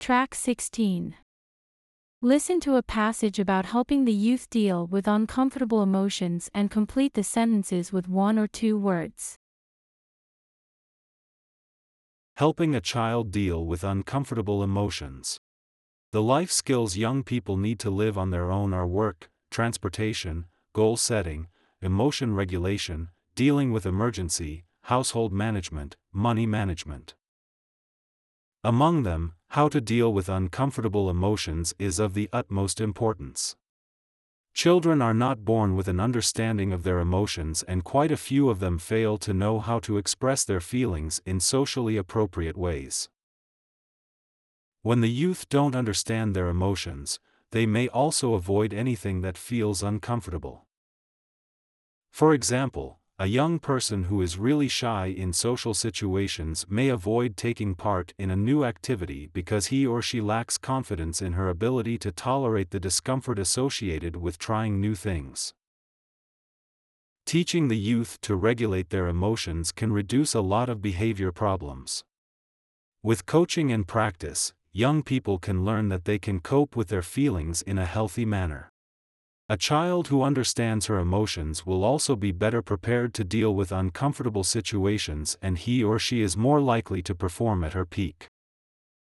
Track 16. Listen to a passage about helping the youth deal with uncomfortable emotions and complete the sentences with 1 or 2 words. Helping a child deal with uncomfortable emotions. The life skills young people need to live on their own are work, transportation, goal setting, emotion regulation, dealing with emergency, household management, money management. Among them, how to deal with uncomfortable emotions is of the utmost importance. Children are not born with an understanding of their emotions, and quite a few of them fail to know how to express their feelings in socially appropriate ways. When the youth don't understand their emotions, they may also avoid anything that feels uncomfortable. For example, a young person who is really shy in social situations may avoid taking part in a new activity because he or she lacks confidence in her ability to tolerate the discomfort associated with trying new things. Teaching the youth to regulate their emotions can reduce a lot of behavior problems. With coaching and practice, young people can learn that they can cope with their feelings in a healthy manner. A child who understands her emotions will also be better prepared to deal with uncomfortable situations, and he or she is more likely to perform at her peak.